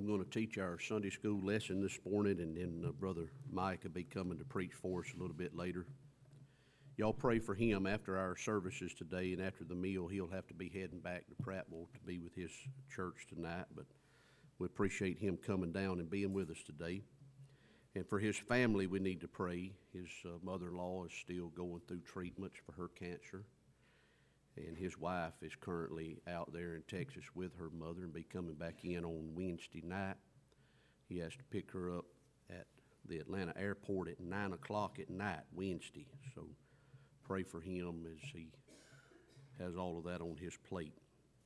I'm going to teach our Sunday school lesson this morning, and then Brother Mike will be coming to preach for us a little bit later. Y'all pray for him after our services today, and after the meal, he'll have to be heading back to Prattville to be with his church tonight, but we appreciate him coming down and being with us today. And for his family, we need to pray. His mother-in-law is still going through treatments for her cancer, and his wife is currently out there in Texas with her mother and be coming back in on Wednesday night. He has to pick her up at the Atlanta airport at 9 o'clock at night Wednesday, so pray for him as he has all of that on his plate.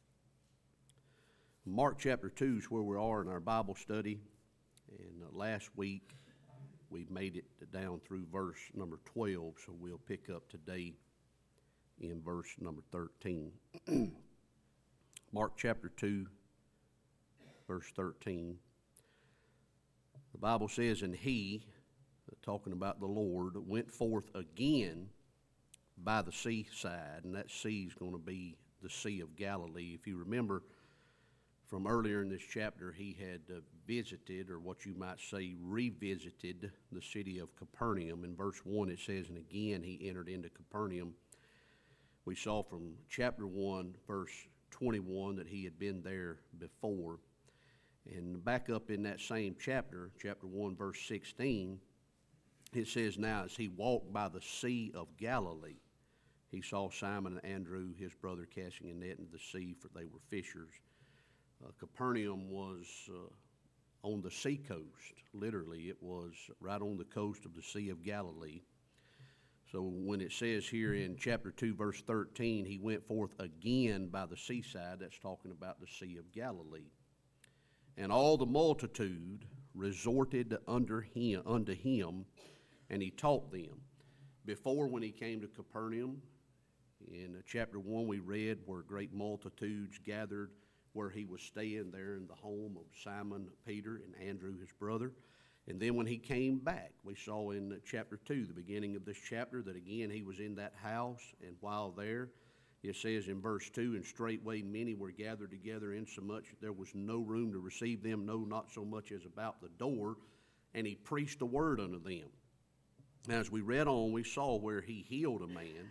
Mark chapter 2 is where we are in our Bible study, and last week we made it down through verse number 12, so we'll pick up today in verse number 13. Mark chapter 2, verse 13. The Bible says, "And he," talking about the Lord, "went forth again by the seaside," and that sea is going to be the Sea of Galilee. If you remember from earlier in this chapter, he had visited, or what you might say, revisited the city of Capernaum. In verse 1 it says, "And again he entered into Capernaum." We saw from chapter 1, verse 21, that he had been there before. And back up in that same chapter, chapter 1, verse 16, it says, "Now as he walked by the Sea of Galilee, he saw Simon and Andrew, his brother, casting a net into the sea, for they were fishers." Capernaum was on the sea coast. Literally, it was right on the coast of the Sea of Galilee. So when it says here in chapter 2, verse 13, he went forth again by the seaside, that's talking about the Sea of Galilee. "And all the multitude resorted unto him, and he taught them." Before, when he came to Capernaum, in chapter 1 we read where great multitudes gathered where he was staying there in the home of Simon Peter and Andrew his brother. And then when he came back, we saw in chapter 2, the beginning of this chapter, that again he was in that house, and while there, it says in verse 2, "And straightway many were gathered together, insomuch that there was no room to receive them, no, not so much as about the door, and he preached the word unto them." Now, as we read on, we saw where he healed a man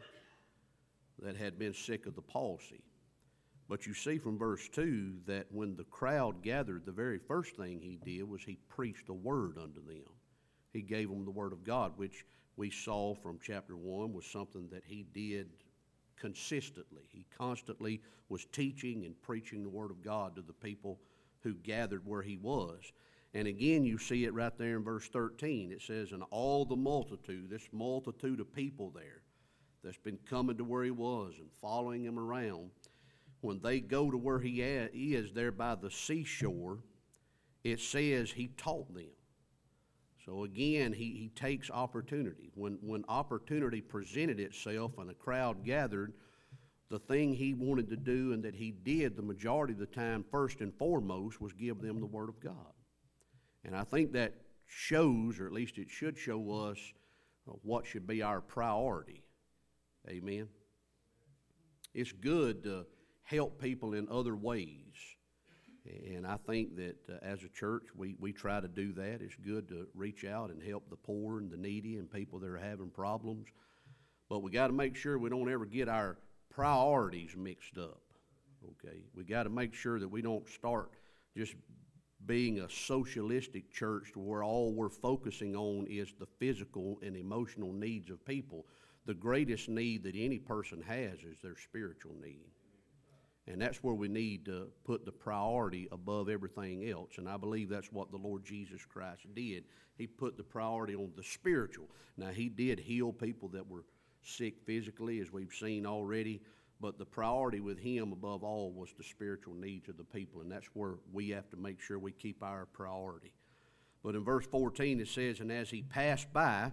that had been sick of the palsy. But you see from verse 2 that when the crowd gathered, the very first thing he did was he preached the word unto them. He gave them the word of God, which we saw from chapter 1 was something that he did consistently. He constantly was teaching and preaching the word of God to the people who gathered where he was. And again, you see it right there in verse 13. It says, "And all the multitude," this multitude of people there that's been coming to where he was and following him around, when they go to where he is there by the seashore, it says he taught them. So again, he takes opportunity. When opportunity presented itself and a crowd gathered, the thing he wanted to do, and that he did the majority of the time first and foremost, was give them the word of God. And I think that shows, or at least it should show us, what should be our priority. Amen. It's good to help people in other ways, and I think that as a church we try to do that. It's good to reach out and help the poor and the needy and people that are having problems, but we got to make sure we don't ever get our priorities mixed up. Okay, we got to make sure that we don't start just being a socialistic church to where all we're focusing on is the physical and emotional needs of people. The greatest need that any person has is their spiritual need. And that's where we need to put the priority above everything else. And I believe that's what the Lord Jesus Christ did. He put the priority on the spiritual. Now, he did heal people that were sick physically, as we've seen already, but the priority with him above all was the spiritual needs of the people. And that's where we have to make sure we keep our priority. But in verse 14 it says, "And as he passed by,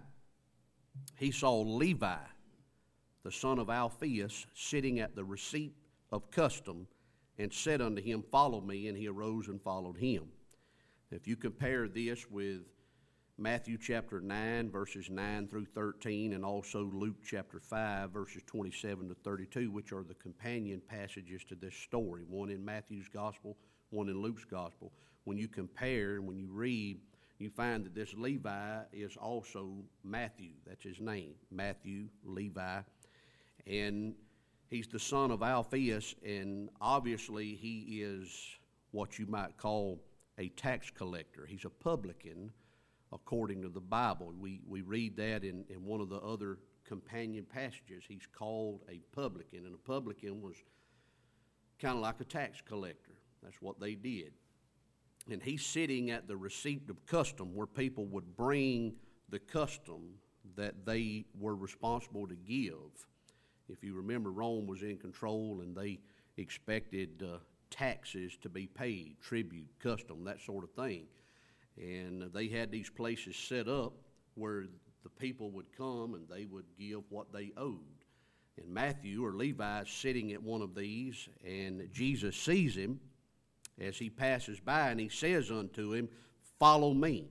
he saw Levi, the son of Alphaeus, sitting at the receipt of custom, and said unto him, Follow me. And he arose and followed him." If you compare this with Matthew chapter 9, verses 9 through 13, and also Luke chapter 5, verses 27 to 32, which are the companion passages to this story, one in Matthew's gospel, one in Luke's gospel. When you compare and when you read, you find that this Levi is also Matthew. That's his name, Matthew, Levi. And he's the son of Alphaeus, and obviously he is what you might call a tax collector. He's a publican, according to the Bible. We read that in one of the other companion passages. He's called a publican, and a publican was kind of like a tax collector. That's what they did. And he's sitting at the receipt of custom, where people would bring the custom that they were responsible to give. If you remember, Rome was in control, and they expected taxes to be paid, tribute, custom, that sort of thing. And they had these places set up where the people would come and they would give what they owed. And Matthew, or Levi, is sitting at one of these, and Jesus sees him as he passes by, and he says unto him, "Follow me."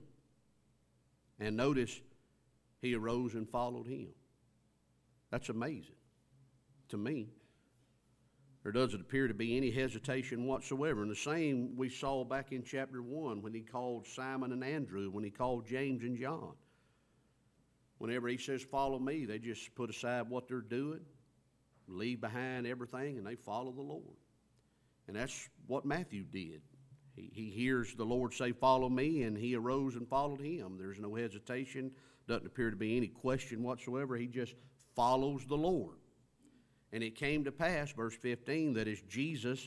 And notice, he arose and followed him. That's amazing to me. There doesn't appear to be any hesitation whatsoever. And the same we saw back in chapter 1 when he called Simon and Andrew, when he called James and John. Whenever he says, "Follow me," they just put aside what they're doing, leave behind everything, and they follow the Lord. And that's what Matthew did. He hears the Lord say, "Follow me," and he arose and followed him. There's no hesitation. Doesn't appear to be any question whatsoever. He just follows the Lord. And it came to pass, verse 15, that as Jesus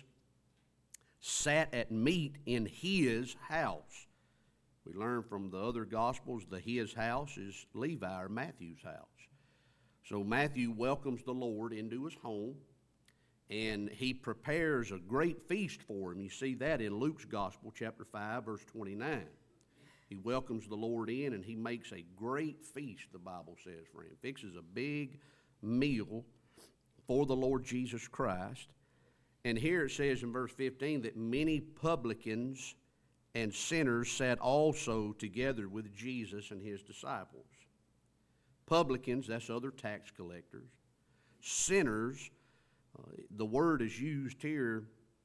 sat at meat in his house. We learn from the other Gospels that his house is Levi, or Matthew's house. So Matthew welcomes the Lord into his home, and he prepares a great feast for him. You see that in Luke's Gospel, chapter 5, verse 29. He welcomes the Lord in, and he makes a great feast, the Bible says, for him. Fixes a big meal for the Lord Jesus Christ. And here it says in verse 15 that many publicans and sinners sat also together with Jesus and his disciples. Publicans, that's other tax collectors. Sinners, the word is used here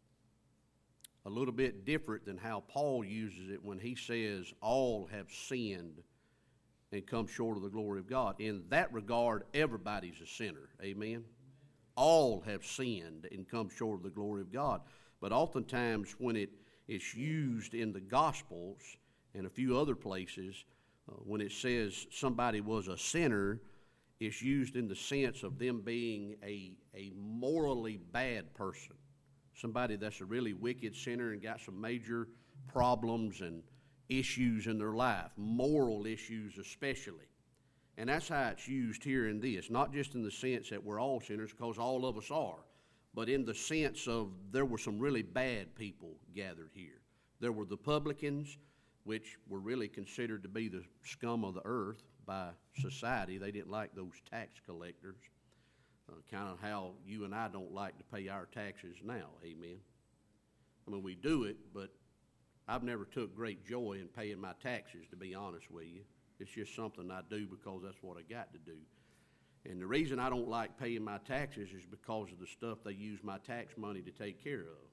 a little bit different than how Paul uses it when he says all have sinned and come short of the glory of God. In that regard, everybody's a sinner. Amen? All have sinned and come short of the glory of God. But oftentimes when it's used in the Gospels and a few other places, when it says somebody was a sinner, it's used in the sense of them being a morally bad person. Somebody that's a really wicked sinner and got some major problems and issues in their life, moral issues especially. And that's how it's used here in this, not just in the sense that we're all sinners, because all of us are, but in the sense of there were some really bad people gathered here. There were the publicans, which were really considered to be the scum of the earth by society. They didn't like those tax collectors, kind of how you and I don't like to pay our taxes now, amen? I mean, we do it, but I've never took great joy in paying my taxes, to be honest with you. It's just something I do because that's what I got to do. And the reason I don't like paying my taxes is because of the stuff they use my tax money to take care of.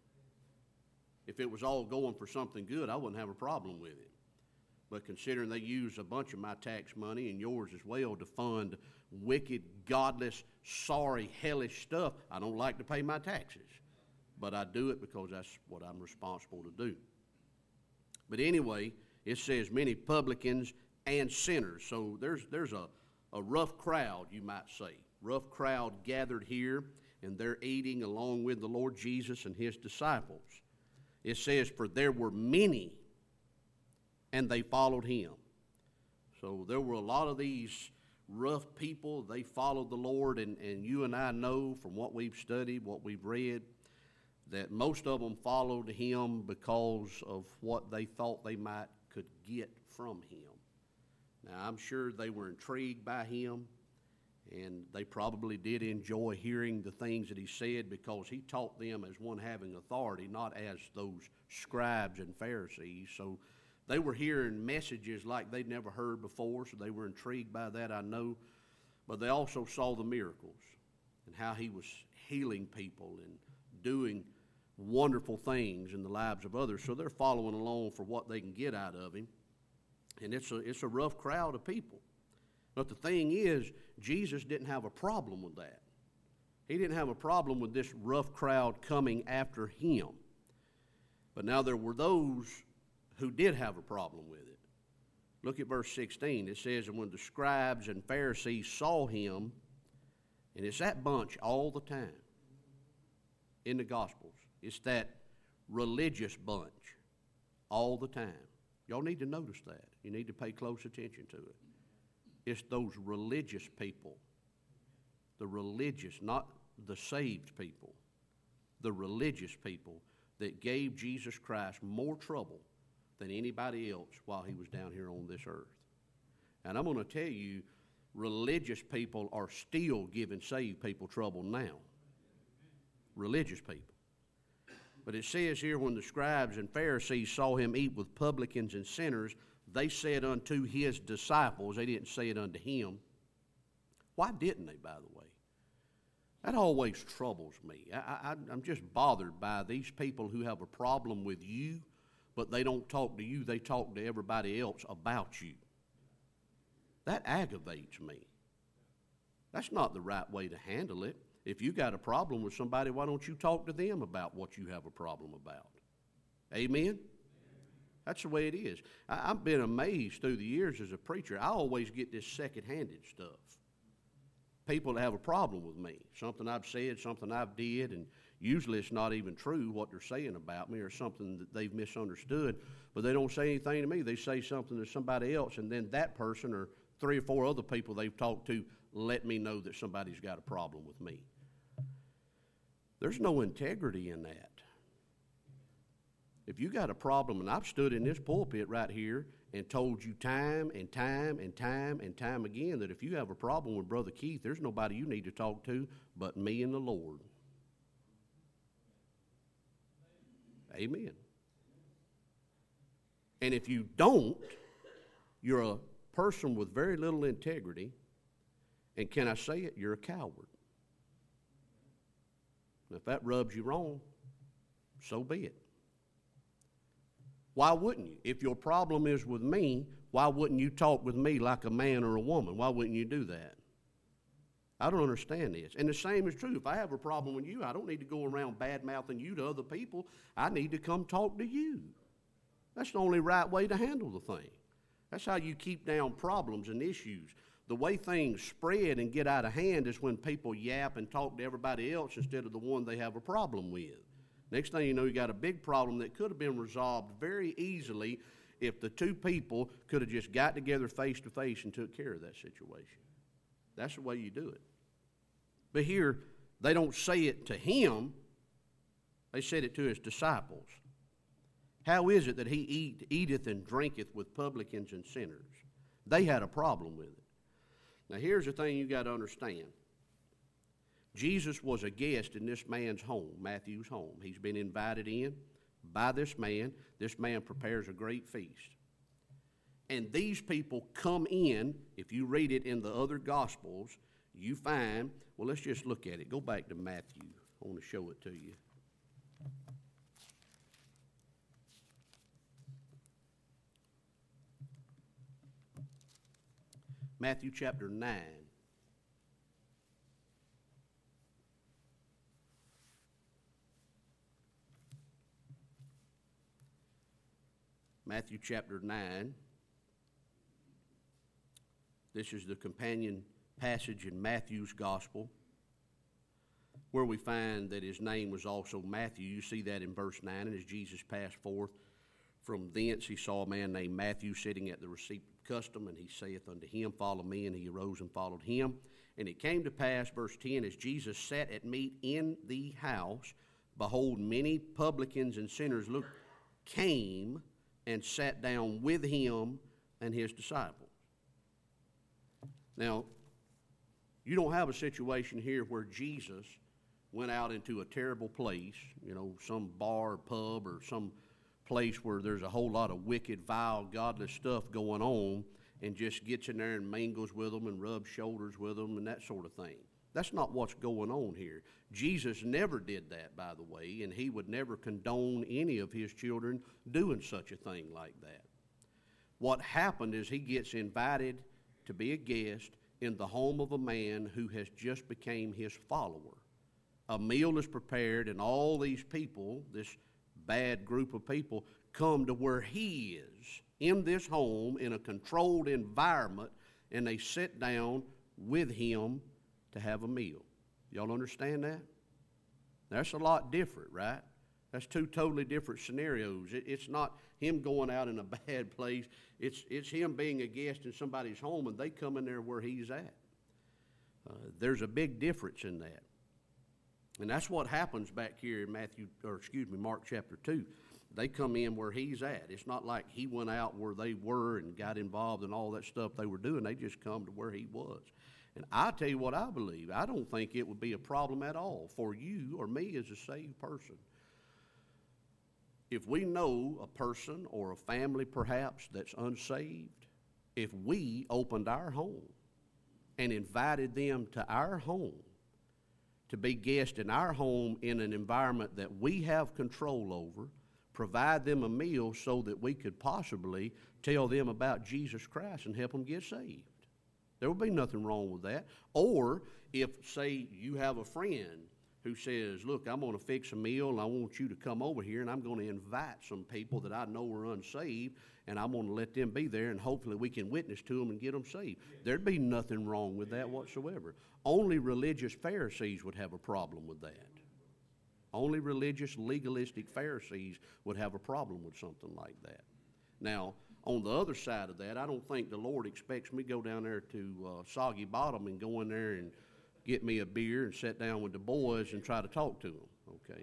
If it was all going for something good, I wouldn't have a problem with it. But considering they use a bunch of my tax money and yours as well to fund wicked, godless, sorry, hellish stuff, I don't like to pay my taxes. But I do it because that's what I'm responsible to do. But anyway, it says many publicans and sinners. So there's a rough crowd, you might say. Rough crowd gathered here, and they're eating along with the Lord Jesus and his disciples. It says, for there were many, and they followed him. So there were a lot of these rough people. They followed the Lord, and you and I know from what we've studied, what we've read, that most of them followed him because of what they thought they could get from him. Now, I'm sure they were intrigued by him, and they probably did enjoy hearing the things that he said because he taught them as one having authority, not as those scribes and Pharisees. So they were hearing messages like they'd never heard before, so they were intrigued by that, I know. But they also saw the miracles and how he was healing people and doing wonderful things in the lives of others, so they're following along for what they can get out of him. And it's a rough crowd of people. But the thing is, Jesus didn't have a problem with that. He didn't have a problem with this rough crowd coming after him. But now there were those who did have a problem with it. Look at verse 16. It says, and when the scribes and Pharisees saw him, and it's that bunch all the time in the Gospels. It's that religious bunch all the time. Y'all need to notice that. You need to pay close attention to it. It's those religious people. The religious, not the saved people. The religious people that gave Jesus Christ more trouble than anybody else while he was down here on this earth. And I'm going to tell you, religious people are still giving saved people trouble now. Religious people. But it says here, when the scribes and Pharisees saw him eat with publicans and sinners, they said unto his disciples, they didn't say it unto him. Why didn't they, by the way? That always troubles me. I'm just bothered by these people who have a problem with you, but they don't talk to you, they talk to everybody else about you. That aggravates me. That's not the right way to handle it. If you got a problem with somebody, why don't you talk to them about what you have a problem about? Amen? That's the way it is. I've been amazed through the years as a preacher. I always get this second-handed stuff. People that have a problem with me, something I've said, something I've did, and usually it's not even true what they're saying about me or something that they've misunderstood, but they don't say anything to me. They say something to somebody else, and then that person or 3 or 4 other people they've talked to let me know that somebody's got a problem with me. There's no integrity in that. If you got a problem, and I've stood in this pulpit right here and told you time and time and time and time again that if you have a problem with Brother Keith, there's nobody you need to talk to but me and the Lord. Amen. And if you don't, you're a person with very little integrity, and can I say it? You're a coward. And if that rubs you wrong, so be it. Why wouldn't you? If your problem is with me, why wouldn't you talk with me like a man or a woman? Why wouldn't you do that? I don't understand this. And the same is true. If I have a problem with you, I don't need to go around bad-mouthing you to other people. I need to come talk to you. That's the only right way to handle the thing. That's how you keep down problems and issues. The way things spread and get out of hand is when people yap and talk to everybody else instead of the one they have a problem with. Next thing you know, you got a big problem that could have been resolved very easily if the 2 people could have just got together face to face and took care of that situation. That's the way you do it. But here, they don't say it to him. They said it to his disciples. How is it that he eateth and drinketh with publicans and sinners? They had a problem with it. Now, here's the thing you got to understand. Jesus was a guest in this man's home, Matthew's home. He's been invited in by this man. This man prepares a great feast. And these people come in. If you read it in the other Gospels, you find, well, let's just look at it. Go back to Matthew. I want to show it to you. Matthew chapter 9. Matthew chapter 9. This is the companion passage in Matthew's gospel where we find that his name was also Matthew. You see that in verse 9. And as Jesus passed forth from thence, he saw a man named Matthew sitting at the receipt of custom, and he saith unto him, Follow me. And he arose and followed him. And it came to pass, verse 10, as Jesus sat at meat in the house, behold, many publicans and sinners came and sat down with him and his disciples. Now, you don't have a situation here where Jesus went out into a terrible place, some bar or pub or some place where there's a whole lot of wicked, vile, godless stuff going on, and just gets in there and mingles with them and rubs shoulders with them and that sort of thing. That's not what's going on here. Jesus never did that, by the way, and he would never condone any of his children doing such a thing like that. What happened is he gets invited to be a guest in the home of a man who has just become his follower. A meal is prepared, and all these people, this bad group of people, come to where he is, in this home, in a controlled environment, and they sit down with him to have a meal. Y'all understand that? That's a lot different, right? That's two totally different scenarios. It's not him going out in a bad place. It's him being a guest in somebody's home, and they come in there where he's at. There's a big difference in that. And that's what happens back here in Mark chapter 2. They come in where he's at. It's not like he went out where they were and got involved in all that stuff they were doing. They just come to where he was. And I tell you what I believe. I don't think it would be a problem at all for you or me as a saved person. If we know a person or a family perhaps that's unsaved, if we opened our home and invited them to our home to be guests in our home in an environment that we have control over, provide them a meal so that we could possibly tell them about Jesus Christ and help them get saved. There would be nothing wrong with that. Or if, say, you have a friend who says, look, I'm going to fix a meal and I want you to come over here and I'm going to invite some people that I know are unsaved and I'm going to let them be there and hopefully we can witness to them and get them saved. There'd be nothing wrong with that whatsoever. Only religious Pharisees would have a problem with that. Only religious, legalistic Pharisees would have a problem with something like that. Now, on the other side of that, I don't think the Lord expects me to go down there to Soggy Bottom and go in there and get me a beer and sit down with the boys and try to talk to them, okay?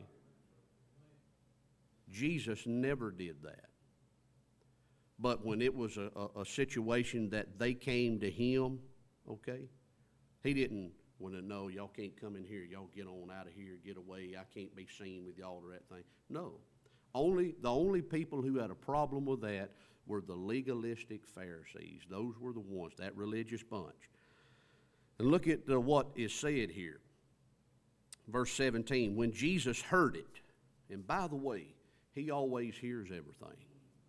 Jesus never did that. But when it was a situation that they came to him, okay, he didn't want to know, y'all can't come in here, y'all get on out of here, get away, I can't be seen with y'all or that thing. No. The only people who had a problem with that were the legalistic Pharisees. Those were the ones, that religious bunch. And look at what is said here. Verse 17, when Jesus heard it, and by the way, he always hears everything.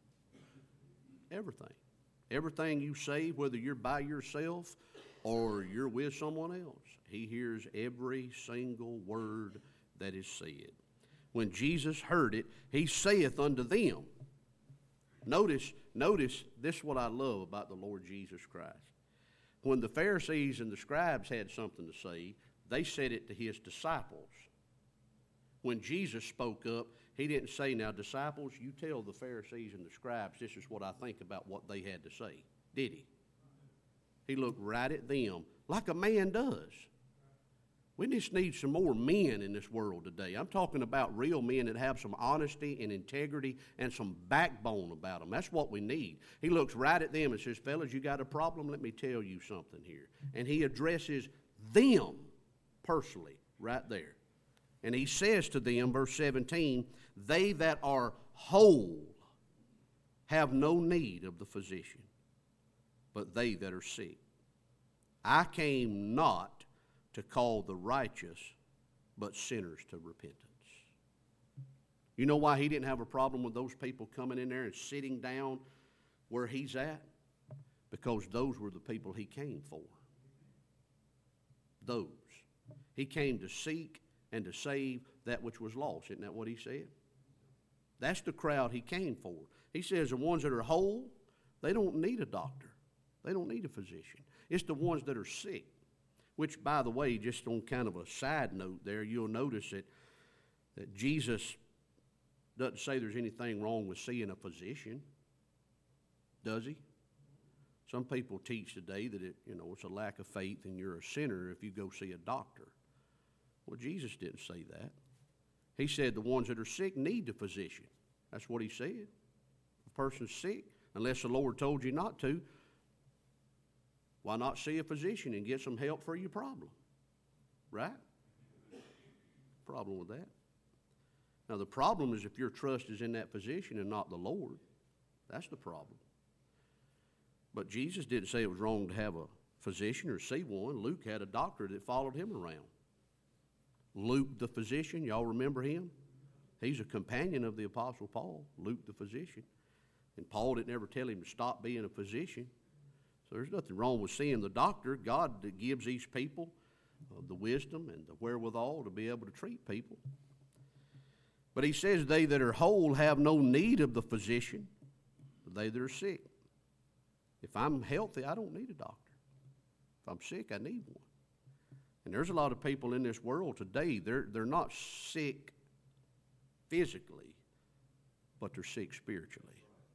Everything. Everything you say, whether you're by yourself or you're with someone else, he hears every single word that is said. When Jesus heard it, he saith unto them. Notice this is what I love about the Lord Jesus Christ. When the Pharisees and the scribes had something to say, they said it to his disciples. When Jesus spoke up, he didn't say, now disciples, you tell the Pharisees and the scribes this is what I think about what they had to say. Did he? He looked right at them like a man does. We just need some more men in this world today. I'm talking about real men that have some honesty and integrity and some backbone about them. That's what we need. He looks right at them and says, fellas, you got a problem? Let me tell you something here. And he addresses them personally right there. And he says to them, verse 17, they that are whole have no need of the physician, but they that are sick. I came not to call the righteous, but sinners to repentance. You know why he didn't have a problem with those people coming in there and sitting down where he's at? Because those were the people he came for. Those. He came to seek and to save that which was lost. Isn't that what he said? That's the crowd he came for. He says the ones that are whole, they don't need a doctor. They don't need a physician. It's the ones that are sick. Which, by the way, just on kind of a side note there, you'll notice that Jesus doesn't say there's anything wrong with seeing a physician, does he? Some people teach today that it's a lack of faith and you're a sinner if you go see a doctor. Well, Jesus didn't say that. He said the ones that are sick need the physician. That's what he said. If a person's sick, unless the Lord told you not to, why not see a physician and get some help for your problem? Right? Problem with that. Now, the problem is if your trust is in that physician and not the Lord. That's the problem. But Jesus didn't say it was wrong to have physician or see one. Luke had a doctor that followed him around. Luke the physician, y'all remember him? He's a companion of the Apostle Paul, Luke the physician. And Paul didn't ever tell him to stop being a physician. So there's nothing wrong with seeing the doctor. God gives these people the wisdom and the wherewithal to be able to treat people. But he says, they that are whole have no need of the physician, but they that are sick. If I'm healthy, I don't need a doctor. If I'm sick, I need one. And there's a lot of people in this world today, they're not sick physically, but they're sick spiritually.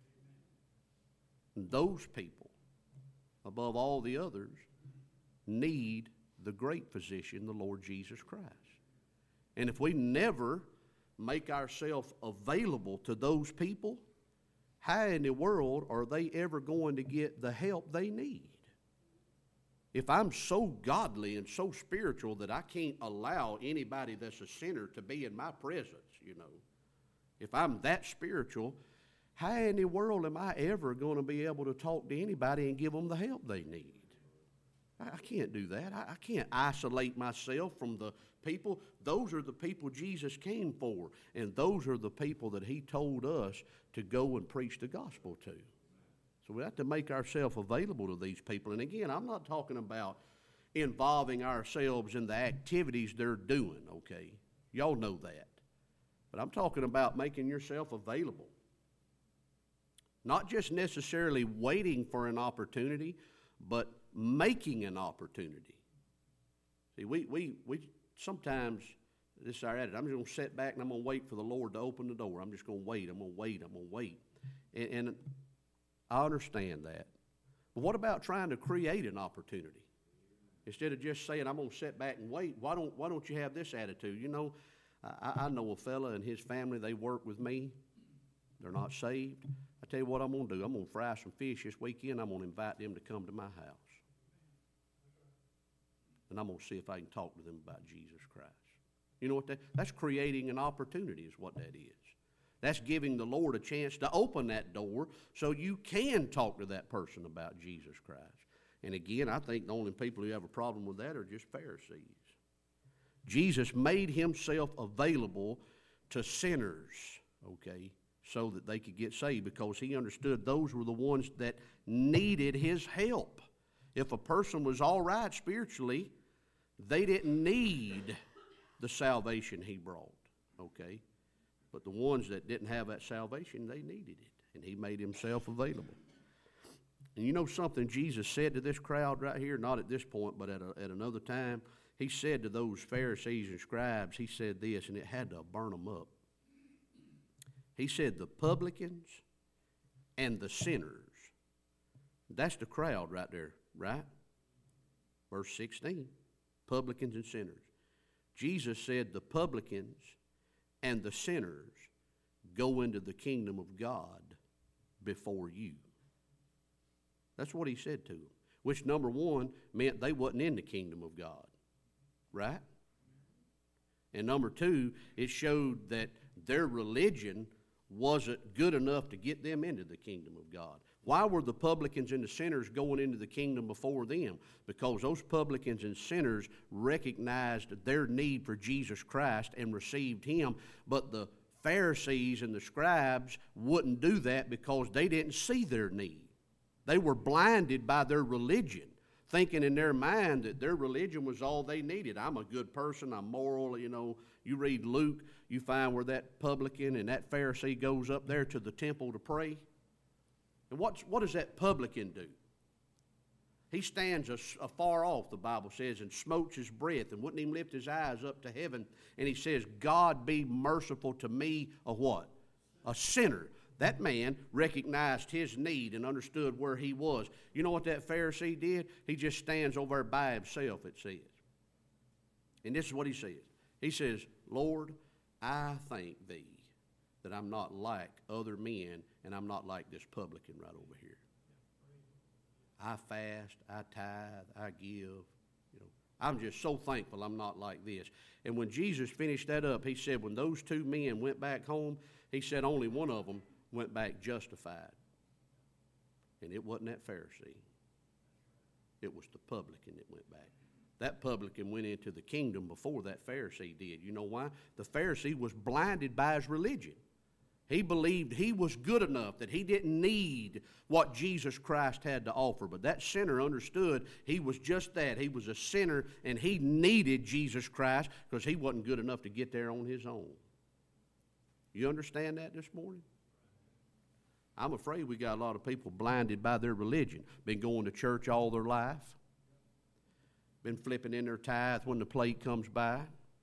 And those people, above all the others, need the great physician, the Lord Jesus Christ. And if we never make ourselves available to those people, how in the world are they ever going to get the help they need? If I'm so godly and so spiritual that I can't allow anybody that's a sinner to be in my presence, if I'm that spiritual, how in the world am I ever going to be able to talk to anybody and give them the help they need? I can't do that. I can't isolate myself from the people. Those are the people Jesus came for, and those are the people that he told us to go and preach the gospel to. So we have to make ourselves available to these people. And again, I'm not talking about involving ourselves in the activities they're doing, okay? Y'all know that. But I'm talking about making yourself available. Not just necessarily waiting for an opportunity, but making an opportunity. See, we sometimes, this is our attitude, I'm just going to sit back and I'm going to wait for the Lord to open the door. I'm just going to wait, I'm going to wait. And I understand that. But what about trying to create an opportunity? Instead of just saying, I'm going to sit back and wait, why don't you have this attitude? I know a fella and his family, they work with me. They're not saved. I tell you what I'm going to do. I'm going to fry some fish this weekend. I'm going to invite them to come to my house. And I'm going to see if I can talk to them about Jesus Christ. You know what that's creating an opportunity is what that is. That's giving the Lord a chance to open that door so you can talk to that person about Jesus Christ. And again, I think the only people who have a problem with that are just Pharisees. Jesus made himself available to sinners, okay, so that they could get saved because he understood those were the ones that needed his help. If a person was all right spiritually, they didn't need the salvation he brought, okay? But the ones that didn't have that salvation, they needed it, and he made himself available. And you know something Jesus said to this crowd right here, not at this point, but at another time? He said to those Pharisees and scribes, he said this, and it had to burn them up. He said, the publicans and the sinners. That's the crowd right there, right? Verse 16, publicans and sinners. Jesus said the publicans and the sinners go into the kingdom of God before you. That's what he said to them, which number one meant they wasn't in the kingdom of God, right? And number two, it showed that their religion wasn't good enough to get them into the kingdom of God. Why were the publicans and the sinners going into the kingdom before them? Because those publicans and sinners recognized their need for Jesus Christ and received him, but the Pharisees and the scribes wouldn't do that because they didn't see their need. They were blinded by their religion, thinking in their mind that their religion was all they needed. I'm a good person, I'm moral, You read Luke, you find where that publican and that Pharisee goes up there to the temple to pray. And what does that publican do? He stands afar off, the Bible says, and smokes his breath and wouldn't even lift his eyes up to heaven. And he says, God be merciful to me, a what? A sinner. That man recognized his need and understood where he was. You know what that Pharisee did? He just stands over there by himself, it says. And this is what he says. He says, Lord, I thank thee that I'm not like other men and I'm not like this publican right over here. I fast, I tithe, I give. I'm just so thankful I'm not like this. And when Jesus finished that up, he said when those two men went back home, he said only one of them went back justified. And it wasn't that Pharisee. It was the publican that went back. That publican went into the kingdom before that Pharisee did. You know why? The Pharisee was blinded by his religion. He believed he was good enough, that he didn't need what Jesus Christ had to offer. But that sinner understood he was just that. He was a sinner, and he needed Jesus Christ because he wasn't good enough to get there on his own. You understand that this morning? I'm afraid we got a lot of people blinded by their religion. Been going to church all their life. Been flipping in their tithe when the plate comes by.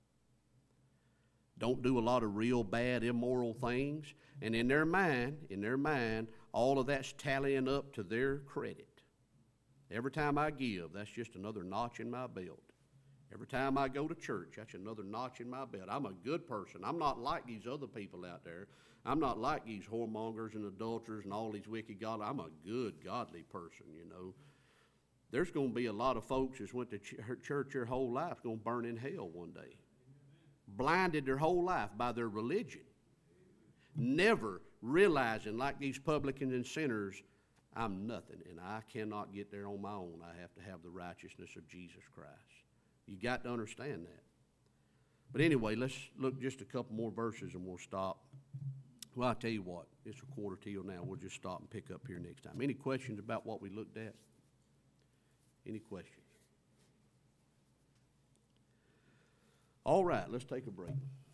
Don't do a lot of real bad, immoral things. And in their mind, all of that's tallying up to their credit. Every time I give, that's just another notch in my belt. Every time I go to church, that's another notch in my belt. I'm a good person. I'm not like these other people out there. I'm not like these whoremongers and adulterers and all these wicked godly. I'm a good, godly person, you know. There's going to be a lot of folks that went to church their whole life going to burn in hell one day. Blinded their whole life by their religion. Never realizing, like these publicans and sinners, I'm nothing and I cannot get there on my own. I have to have the righteousness of Jesus Christ. You got to understand that. But anyway, let's look just a couple more verses and we'll stop. Well, I'll tell you what, it's a quarter till now. We'll just stop and pick up here next time. Any questions about what we looked at? Any questions? All right, let's take a break.